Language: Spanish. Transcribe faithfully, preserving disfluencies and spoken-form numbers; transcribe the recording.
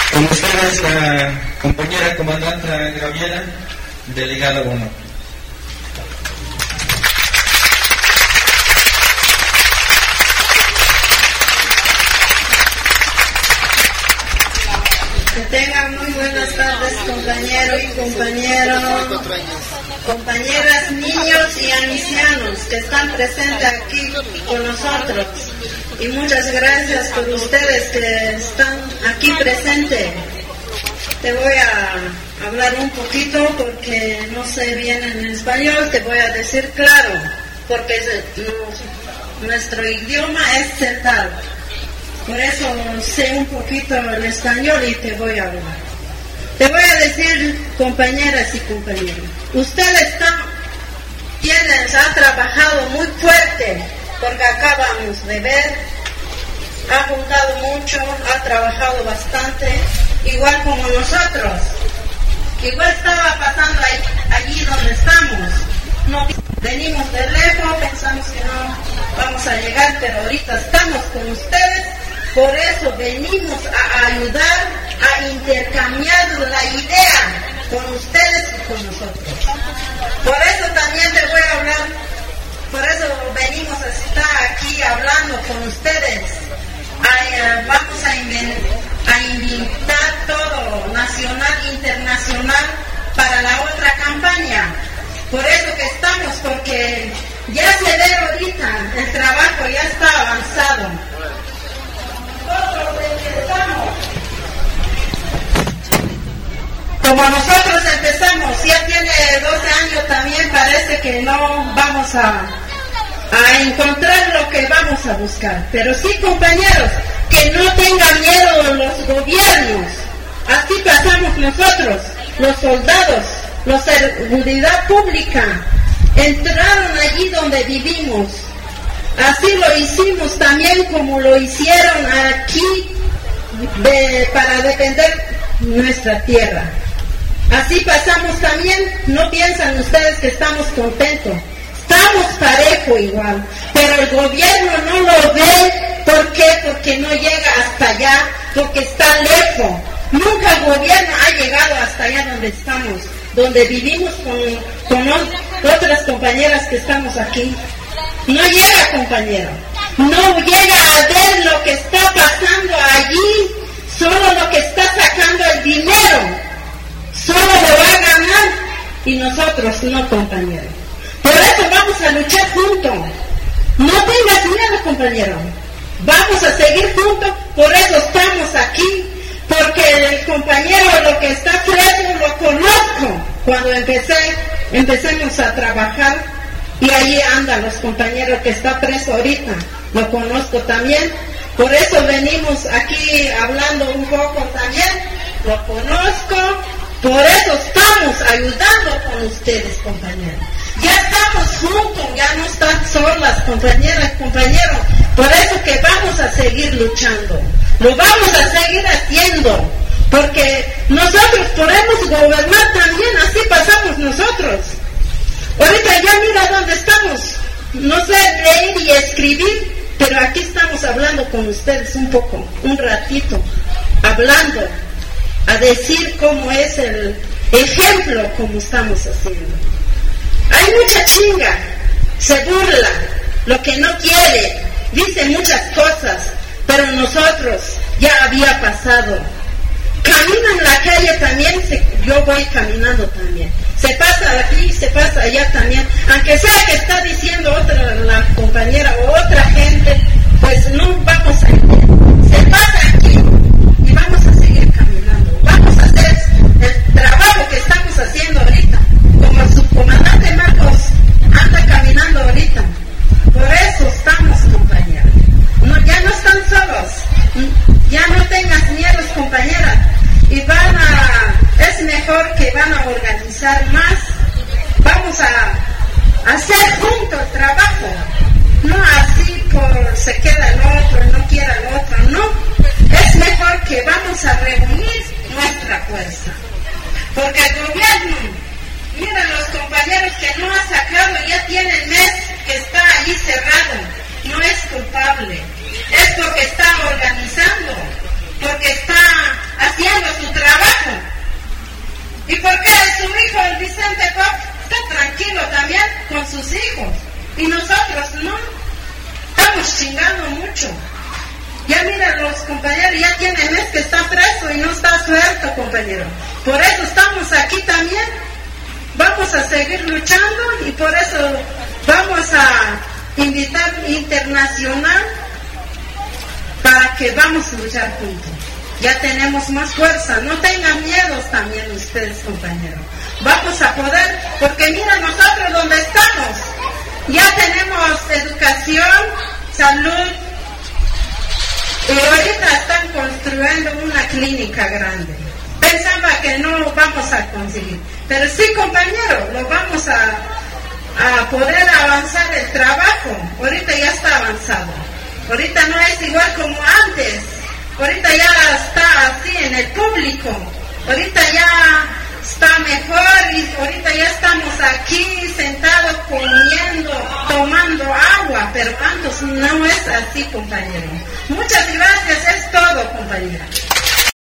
Con ustedes la compañera comandante Gabriela, delegada uno. Que tengan muy buenas tardes, compañeros y compañeros, compañeras, niños y ancianos que están presentes aquí con nosotros. Y muchas gracias por ustedes que están aquí presentes. Te voy a hablar un poquito porque no sé bien en español, te voy a decir claro, porque no, nuestro idioma es celtal. Por eso sé un poquito el español y te voy a hablar. Te voy a decir, compañeras y compañeros, ustedes están, tienen, ha trabajado muy fuerte, porque acabamos de ver, ha juntado mucho, ha trabajado bastante, igual como nosotros. Igual estaba pasando ahí, allí donde estamos. No, venimos de lejos, pensamos que no vamos a llegar, pero ahorita estamos con ustedes. Por eso venimos a ayudar, a intercambiar la idea con ustedes y con nosotros. Por eso también te voy a hablar, por eso venimos a estar aquí hablando con ustedes. A, vamos a, a invitar todo, nacional e internacional, para la otra campaña. Por eso que estamos, porque ya se ve ahorita, el trabajo ya está avanzado. Como nosotros empezamos, ya tiene doce años también, parece que no vamos a, a encontrar lo que vamos a buscar. Pero sí, compañeros, que no tengan miedo los gobiernos. Así pasamos nosotros, los soldados, la seguridad pública. Entraron allí donde vivimos. Así lo hicimos también como lo hicieron aquí de, para defender nuestra tierra. Así pasamos también, no piensan ustedes que estamos contentos. Estamos parejo igual, pero el gobierno no lo ve. ¿Por qué? Porque no llega hasta allá, porque está lejos. Nunca el gobierno ha llegado hasta allá donde estamos, donde vivimos con, con otras compañeras que estamos aquí. No llega, compañero, no llega a ver lo que está pasando allí, solo lo que está sacando el dinero, solo lo va a ganar, y nosotros no, compañero. Por eso vamos a luchar juntos. No tengas miedo, compañero, vamos a seguir juntos. Por eso estamos aquí, porque el compañero, lo que está preso, lo conozco. Cuando empecé, empecemos a trabajar, y allí andan los compañeros que está preso ahorita, lo conozco también. Por eso venimos aquí hablando un poco también, lo conozco. Por eso estamos ayudando con ustedes, compañeros. Ya estamos juntos, ya no están solas, compañeras, compañeros. Por eso que vamos a seguir luchando, lo vamos a seguir haciendo, porque nosotros podemos gobernar también, así pasamos nosotros. Ahorita ya mira dónde estamos, no sé leer y escribir, pero aquí estamos hablando con ustedes un poco, un ratito, hablando, a decir cómo es el ejemplo, como estamos haciendo. Hay mucha chinga, se burla, lo que no quiere, dice muchas cosas, pero nosotros ya había pasado. Camina en la calle también, se, yo voy caminando también. Se pasa aquí, se pasa allá también. Aunque sea que está diciendo otra la compañera o otra gente, pues no vamos a ir. Se pasa aquí y vamos a seguir caminando. Vamos a hacer el trabajo que estamos haciendo ahorita. Como el subcomandante Marcos anda caminando ahorita. Por eso estamos, compañeros. No, ya no están solos. Ya no tengas miedo, compañeras. Y van a, es mejor que van a organizar más. Vamos a hacer juntos el trabajo. No así por se queda el otro, no quiera el otro, no. Es mejor que vamos a reunir nuestra fuerza. Porque el gobierno, miren los compañeros que no ha sacado, ya tiene mes que está allí cerrado. No es culpable. Es porque está organizando, porque está haciendo con sus hijos. Y nosotros no. Estamos chingando mucho. Ya mira, los compañeros ya tienen mes que está preso y no está suelto, compañero. Por eso estamos aquí también. Vamos a seguir luchando y por eso vamos a invitar internacional para que vamos a luchar juntos. Ya tenemos más fuerza. No tengan miedos también ustedes, compañeros. Vamos a poder, porque mira nosotros donde estamos. Ya tenemos educación, salud. Y ahorita están construyendo una clínica grande. Pensaba que no vamos a conseguir. Pero sí, compañero, lo vamos a, a poder avanzar el trabajo. Ahorita ya está avanzado. Ahorita no es igual como antes. Ahorita ya está así en el público. Ahorita ya está mejor y ahorita ya estamos aquí sentados comiendo, tomando agua, pero antes no es así, compañero. Muchas gracias, es todo, compañera.